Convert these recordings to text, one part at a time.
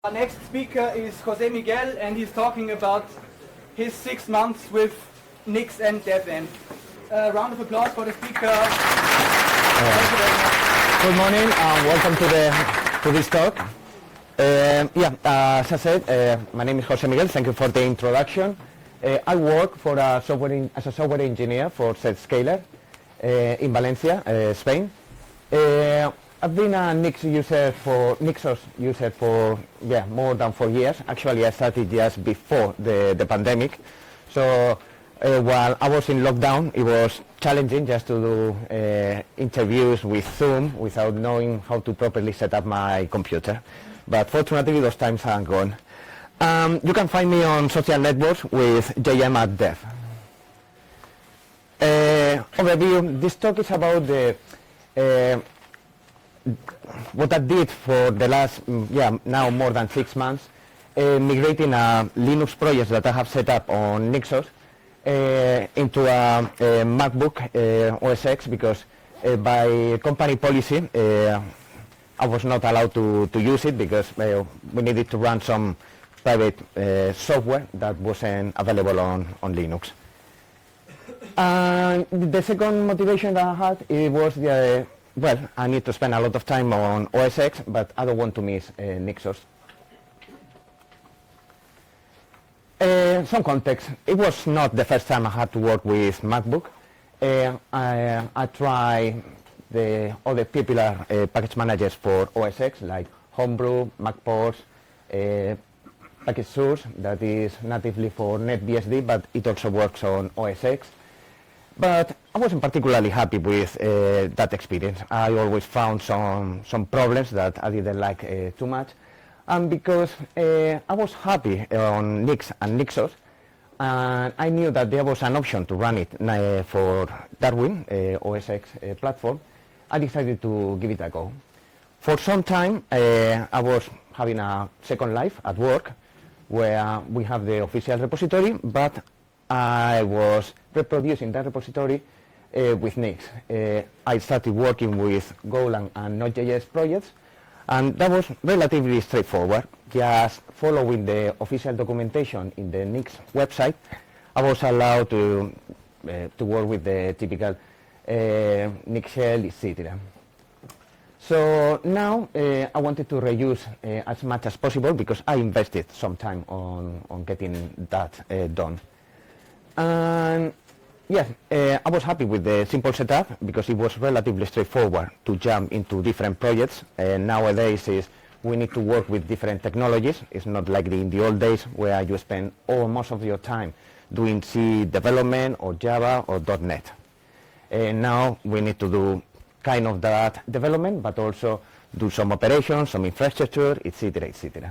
Our next speaker is Jose Miguel, and he's talking about his 6 months with Nix and DevEnd. Round of applause for the speaker. Thank you very much. Good morning and welcome to this talk. As I said, my name is Jose Miguel. Thank you for the introduction. I work for as a software engineer for Zscaler in Valencia, Spain. I've been a Nixos user for more than 4 years. Actually, I started just before the pandemic. So while I was in lockdown, it was challenging just to do interviews with Zoom without knowing how to properly set up my computer. But fortunately, those times are gone. You can find me on social networks with JM@Dev. Overview. This talk is about what I did for the last, now more than 6 months, migrating a Linux project that I have set up on Nixos into a MacBook OS X, because by company policy I was not allowed to use it because we needed to run some private software that wasn't available on Linux. And the second motivation that I had, it was I need to spend a lot of time on OS X, but I don't want to miss Nixos. Some context. It was not the first time I had to work with MacBook. I tried the other popular package managers for OS X, like Homebrew, MacPorts, Package Source, that is natively for NetBSD, but it also works on OS X. But I wasn't particularly happy with that experience. I always found some problems that I didn't like too much. And because I was happy on Nix and Nixos, and I knew that there was an option to run it for Darwin OS X platform, I decided to give it a go. For some time, I was having a second life at work, where we have the official repository, but I was reproducing that repository with Nix. I started working with Golang and Node.js projects, and that was relatively straightforward. Just following the official documentation in the Nix website, I was allowed to work with the typical Nix shell, etc. So now I wanted to reuse as much as possible, because I invested some time on getting that done. And I was happy with the simple setup, because it was relatively straightforward to jump into different projects. Nowadays we need to work with different technologies. It's not like in the old days where you spend most of your time doing C development or Java or .NET. Now we need to do kind of that development, but also do some operations, some infrastructure, etc., etc.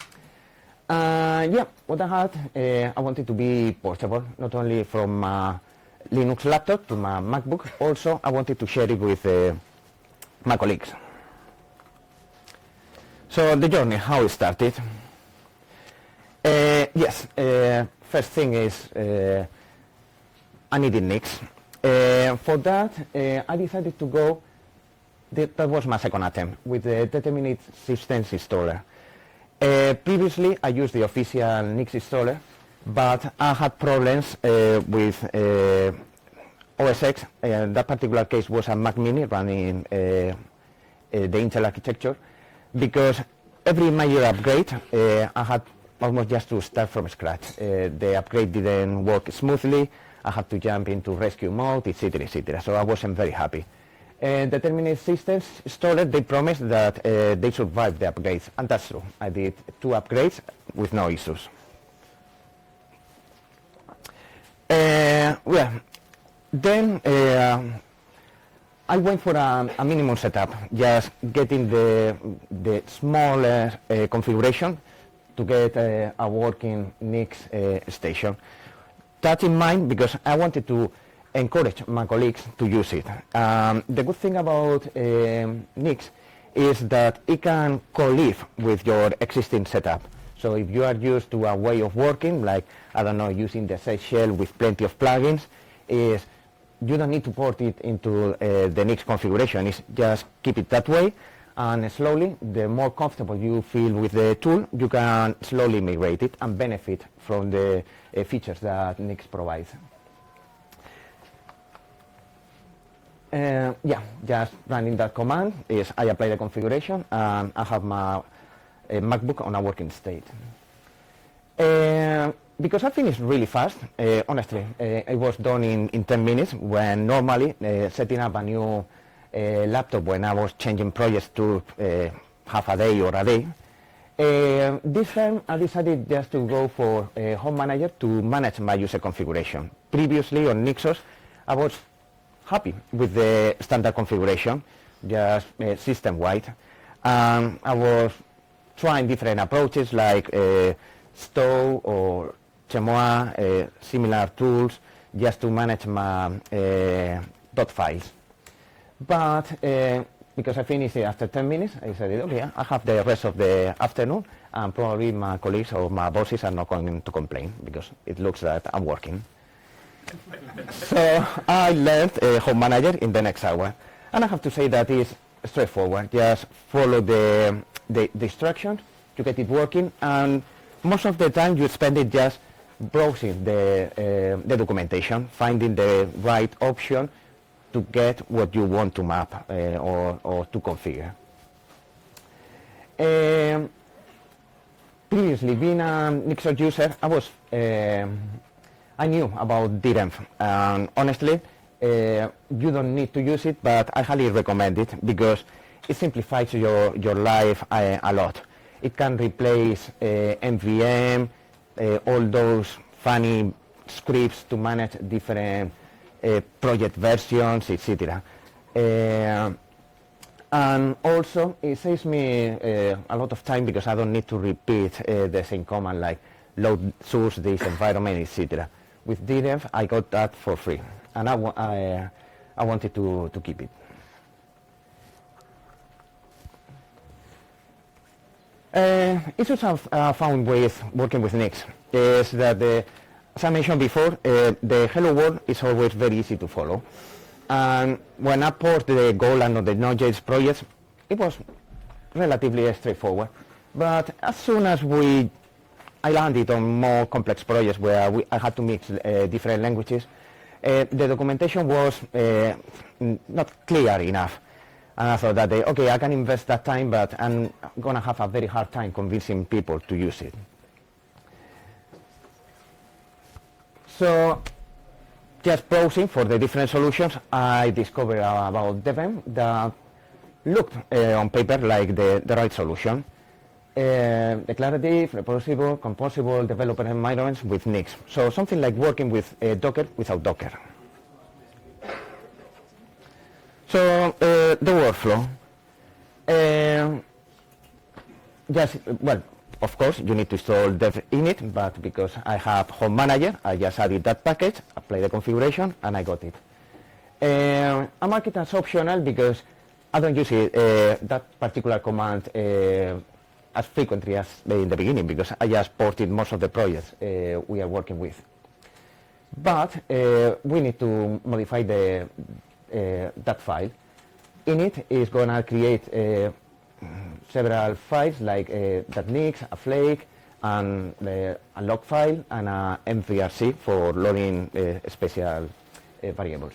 What I had, I wanted to be portable, not only from a Linux laptop to my MacBook, also I wanted to share it with my colleagues. So the journey, how it started. First thing is I needed Nix. For that, I decided to go, that was my second attempt, with the Determinate Systems installer. Previously, I used the official Nix installer, but I had problems with OS X. That particular case was a Mac Mini running the Intel architecture, because every major upgrade, I had almost just to start from scratch. The upgrade didn't work smoothly. I had to jump into rescue mode, etc., etc. So I wasn't very happy. Determinate Systems installer, they promised that they survived the upgrades, and that's true. I did 2 upgrades with no issues. Then I went for a minimum setup, just getting the smaller configuration to get a working Nix station. That in mind, because I wanted to encourage my colleagues to use it. The good thing about Nix is that it can co-live with your existing setup. So if you are used to a way of working, like, I don't know, using the Z shell with plenty of plugins, you don't need to port it into the Nix configuration. It's just keep it that way, And slowly, the more comfortable you feel with the tool, you can slowly migrate it and benefit from the features that Nix provides. Yeah, just running that command is I apply the configuration and I have my MacBook on a working state. Because I finished really fast, honestly, it was done in 10 minutes when normally setting up a new laptop when I was changing projects to half a day or a day. This time I decided just to go for Home Manager to manage my user configuration. Previously on Nixos, I was happy with the standard configuration, just system-wide. I was trying different approaches like Stow or Chemoa, similar tools, just to manage my dot files. But because I finished it after 10 minutes, I said, okay, I have the rest of the afternoon, and probably my colleagues or my bosses are not going to complain because it looks that I'm working. So I learned Home Manager in the next hour, and I have to say that it's straightforward. Just follow the instructions to get it working, and most of the time you spend it just browsing the documentation, finding the right option to get what you want to map or to configure. Previously, being a Nixos user, I knew about DRENV, and honestly, you don't need to use it, but I highly recommend it because it simplifies your life a lot. It can replace MVM, all those funny scripts to manage different project versions, etc. And also, it saves me a lot of time because I don't need to repeat the same command like load source, this environment, etc. With DRENV, I got that for free, and I wanted to keep it. Issues I've found with working with Nix is that, as I mentioned before, the Hello World is always very easy to follow. And when I port the Golang or the Node.js projects, it was relatively straightforward. But as soon as I landed on more complex projects where I had to mix different languages, the documentation was not clear enough. And I thought that, okay, I can invest that time, but I'm going to have a very hard time convincing people to use it. So, just browsing for the different solutions, I discovered about Debian that looked on paper like the right solution. Declarative, reproducible, composable developer environments with Nix. So something like working with Docker without Docker. So the workflow. Well, of course, you need to install dev init, but because I have Home Manager, I just added that package, apply the configuration, and I got it. I mark it as optional because I don't use it, that particular command as frequently as in the beginning, because I just ported most of the projects we are working with. But we need to modify that file. Init is going to create several files like .nix, a flake, and a log file, and a mvrc for loading special variables.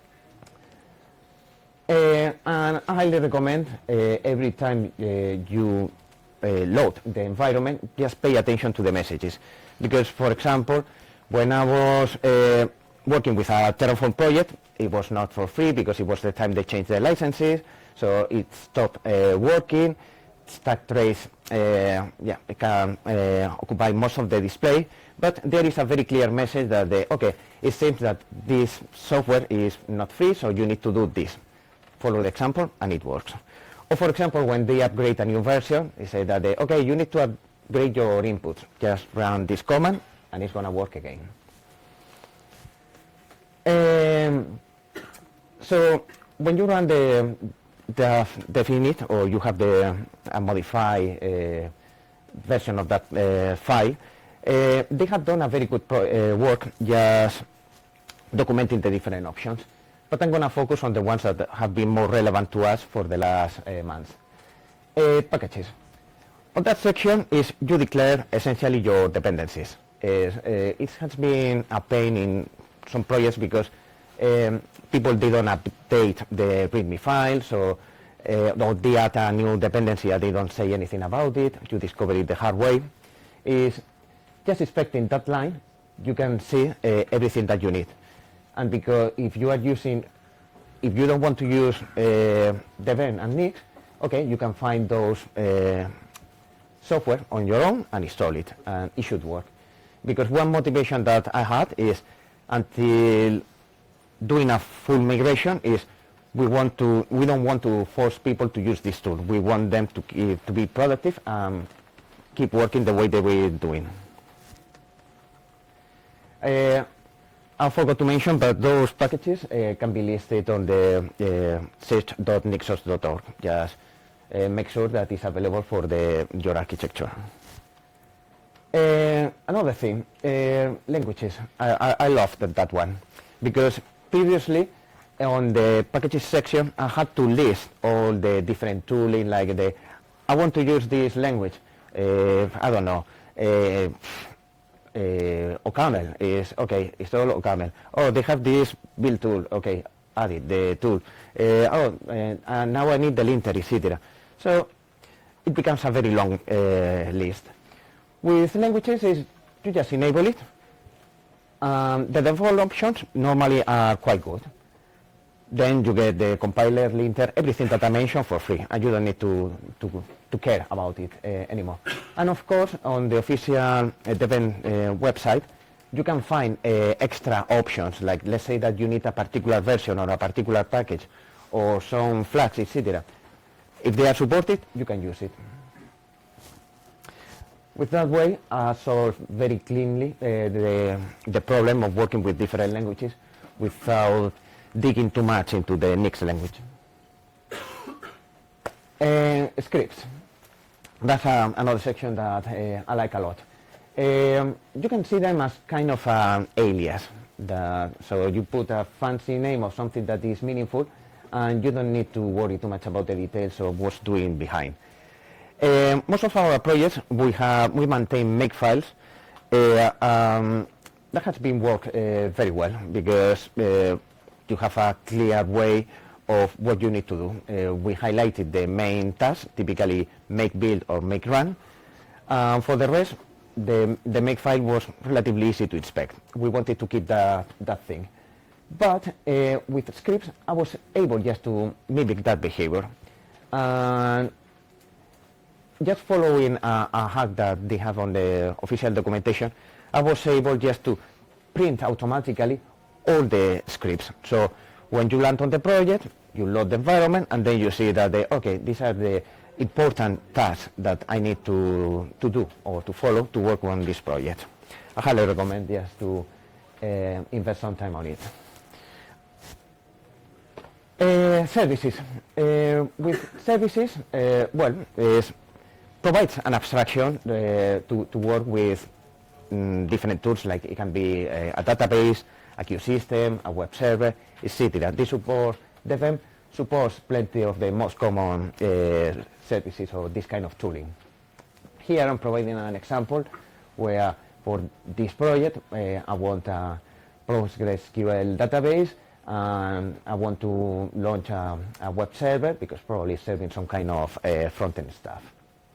And I highly recommend every time you load the environment, just pay attention to the messages. Because, for example, when I was working with a Terraform project, it was not for free because it was the time they changed the licenses, so it stopped working. Stack trace it can occupy most of the display, but there is a very clear message that okay, it seems that this software is not free, so you need to do this. Follow the example and it works. Or for example, when they upgrade a new version, they say that okay, you need to upgrade your inputs. Just run this command and it's going to work again. So when you run the definite, or you have a modified version of that file, they have done a very good work just documenting the different options. But I'm going to focus on the ones that have been more relevant to us for the last months. Packages. On that section is you declare essentially your dependencies. It has been a pain in some projects because people didn't update the README files, or they add a new dependency and they don't say anything about it. You discover it the hard way. Is just inspecting that line, you can see everything that you need. And because if you don't want to use Debian and Nix, okay, you can find those software on your own and install it, and it should work. Because one motivation that I had is, until doing a full migration, is we don't want to force people to use this tool. We want them to be productive and keep working the way they were doing. I forgot to mention that those packages can be listed on the search.nixos.org. Just make sure that it's available for your architecture. Another thing, languages. I loved that one, because previously on the packages section I had to list all the different tooling, like I want to use this language, I don't know, OCaml is okay, install OCaml. Oh, they have this build tool, okay, added the tool. And now I need the linter, etc. So it becomes a very long list. With languages, you just enable it. The default options normally are quite good. Then you get the compiler, linter, everything that I mentioned for free, and you don't need to care about it anymore. And of course, on the official Debian website, you can find extra options, like let's say that you need a particular version or a particular package, or some flags, etc. If they are supported, you can use it. With that way, I solve very cleanly the problem of working with different languages without digging too much into the Nix language. Scripts. That's another section that I like a lot. You can see them as kind of an alias. So you put a fancy name of something that is meaningful, and you don't need to worry too much about the details of what's doing behind. Most of our projects, we maintain makefiles. That has been worked very well, because you have a clear way of what you need to do. We highlighted the main tasks, typically make build or make run. For the rest, the makefile was relatively easy to inspect. We wanted to keep that thing. But with scripts, I was able just to mimic that behavior. Just following a hack that they have on the official documentation, I was able just to print automatically all the scripts. So when you land on the project, you load the environment, and then you see that okay, these are the important tasks that I need to do or to follow to work on this project. I highly recommend just to invest some time on it. Services. With services, provides an abstraction to work with different tools, like it can be a database, a queue system, a web server, etc. This support, Debian supports plenty of the most common services or this kind of tooling. Here I'm providing an example where for this project I want a PostgreSQL database, and I want to launch a web server, because probably it's serving some kind of front-end stuff.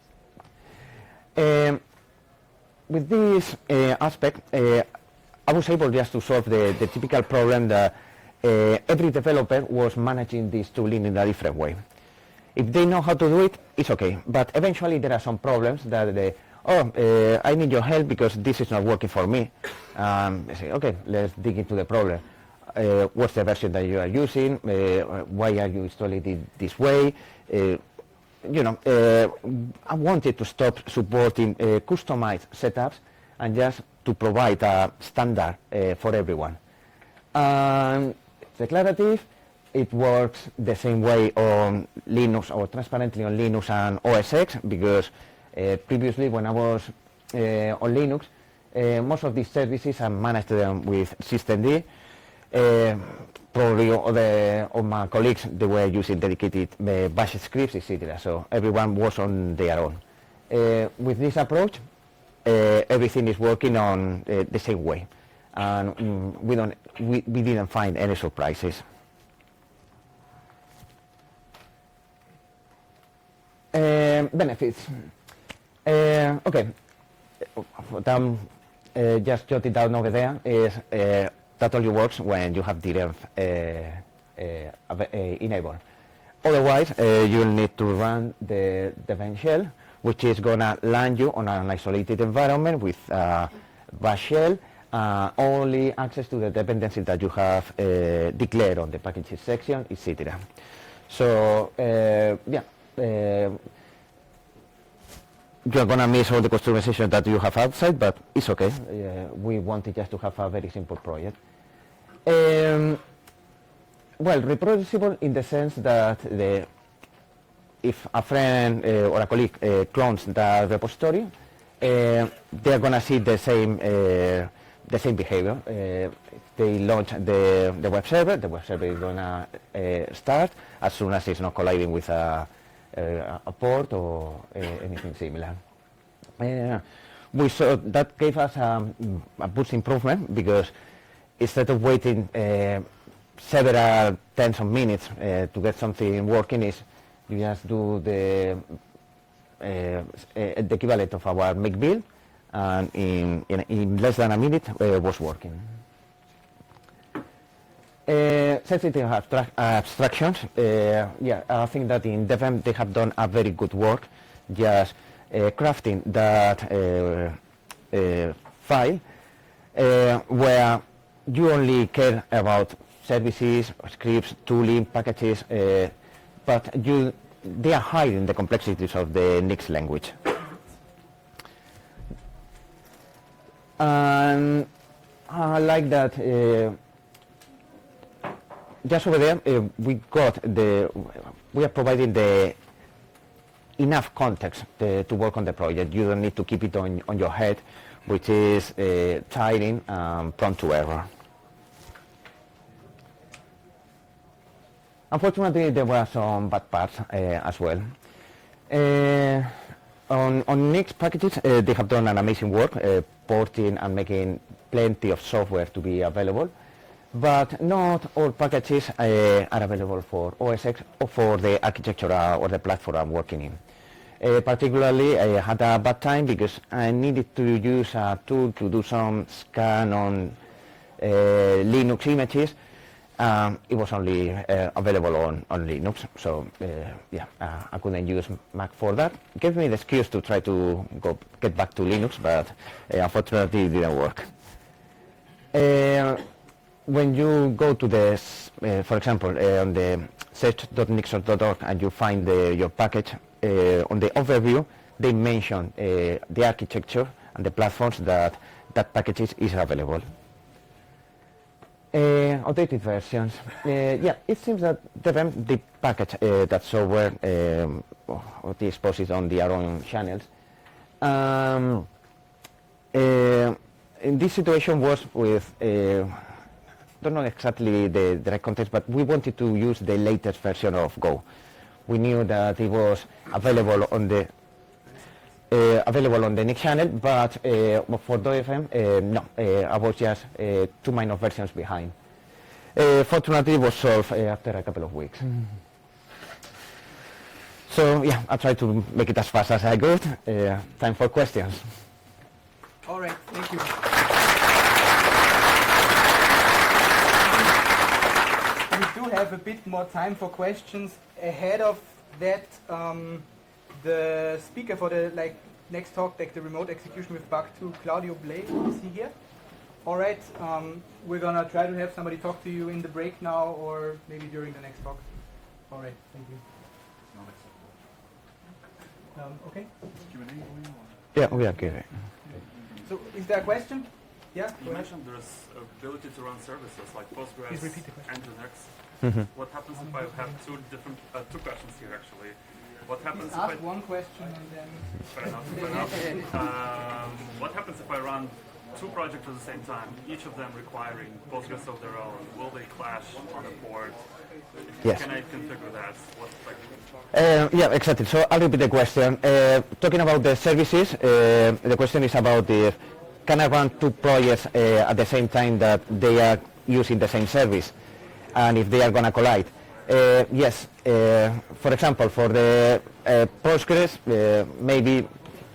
With this aspect, I was able just to solve the typical problem that every developer was managing this tooling in a different way. If they know how to do it, it's okay. But eventually there are some problems that I need your help because this is not working for me. I say, okay, let's dig into the problem. What's the version that you are using? Why are you installing it this way? I wanted to stop supporting customized setups and just to provide a standard for everyone. It's declarative. It works the same way on Linux, or transparently on Linux and OS X, because previously when I was on Linux, most of these services I managed them with systemd. Probably all my colleagues, they were using dedicated bash scripts, etc. So everyone was on their own. With this approach, everything is working on the same way, and we didn't find any surprises. Benefits. Okay, what I'm just jotted down over there is that only works when you have DREV enabled. Otherwise, you'll need to run the event shell, which is going to land you on an isolated environment with bash shell, only access to the dependency that you have declared on the packages section, etc. So, you're going to miss all the customization that you have outside, but it's okay. We wanted just to have a very simple project. Well, reproducible in the sense that if a friend or a colleague clones the repository, they're going to see the same behavior. If they launch the web server is going to start as soon as it's not colliding with a port or anything similar. We saw that gave us a boost improvement, because instead of waiting several tens of minutes to get something working, you just do the equivalent of our make build, and in less than a minute it was working. Sensitive abstractions. I think that in DevM they have done a very good work just crafting that file where you only care about services, scripts, tooling, packages, but they are hiding the complexities of the Nix language. And I like that just over there we are providing the enough context to work on the project. You don't need to keep it on your head, which is tiring and prone to error. Unfortunately, there were some bad parts as well. On Nix packages, they have done an amazing work porting and making plenty of software to be available, but not all packages are available for OS X or for the architecture or the platform I'm working in. Particularly, I had a bad time because I needed to use a tool to do some scan on Linux images. It was only available on Linux, so I couldn't use Mac for that. It gave me the excuse to try to get back to Linux, but unfortunately it didn't work. When you go to this, for example, on the search.nixos.org and you find your package, on the overview they mention the architecture and the platforms that package is available. Outdated versions. It seems that the package that software they expose it on their own channels. In this situation was with don't know exactly the direct context, but we wanted to use the latest version of Go. We knew that it was available on the Nix channel, but for DoFM, no, I was just 2 minor versions behind. Fortunately, it was solved after a couple of weeks. So yeah, I tried to make it as fast as I could. Time for questions. All right, thank you. We do have a bit more time for questions. Ahead of that, the speaker for the next talk, the remote execution with Bug2, Claudio Blay, is he here? All right, we're gonna try to have somebody talk to you in the break now, or maybe during the next talk. All right, thank you. Okay. Yeah, we are good. So, is there a question? Yeah. You mentioned there's ability to run services like Postgres Please repeat the question. and Nginx. What happens if I have two questions here actually? What happens Ask one question and then... Fair enough. What happens if I run two projects at the same time, each of them requiring Postgres of their own, will they clash on a port? Yes. Can I configure that? Yeah, exactly. So I'll repeat the question. Talking about the services, the question is about can I run two projects at the same time that they are using the same service, and if they are going to collide? Yes. For example, for the Postgres, maybe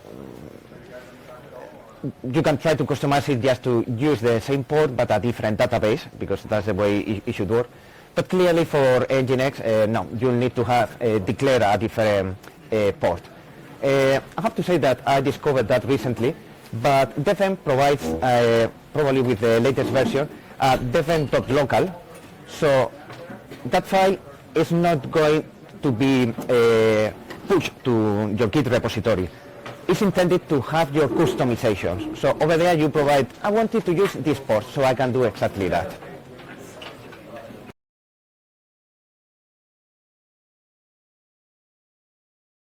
you can try to customize it just to use the same port but a different database, because that's the way it should work. But clearly for Nginx, no, you'll need to have declare a different port. I have to say that I discovered that recently, but Defen provides, probably with the latest version, defen.local, so that file is not going to be pushed to your Git repository. It's intended to have your customizations. So over there you provide, I wanted to use this port, so I can do exactly that.